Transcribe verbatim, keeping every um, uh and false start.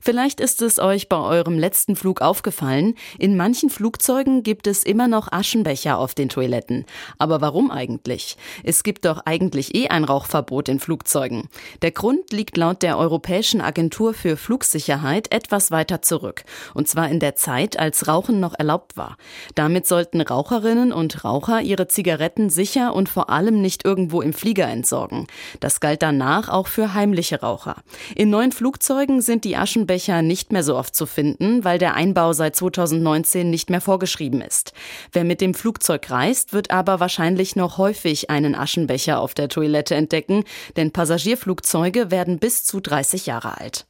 Vielleicht ist es euch bei eurem letzten Flug aufgefallen, in manchen Flugzeugen gibt es immer noch Aschenbecher auf den Toiletten. Aber warum eigentlich? Es gibt doch eigentlich eh ein Rauchverbot in Flugzeugen. Der Grund liegt laut der Europäischen Agentur für Flugsicherheit etwas weiter zurück. Und zwar in der Zeit, als Rauchen noch erlaubt war. Damit sollten Raucherinnen und Raucher ihre Zigaretten sicher und vor allem nicht irgendwo im Flieger entsorgen. Das galt danach auch für heimliche Raucher. In neuen Flugzeugen sind die Aschenbecher nicht mehr so oft zu finden, weil der Einbau seit zweitausendneunzehn nicht mehr vorgeschrieben ist. Wer mit dem Flugzeug reist, wird aber wahrscheinlich noch häufig einen Aschenbecher auf der Toilette entdecken, denn Passagierflugzeuge werden bis zu dreißig Jahre alt.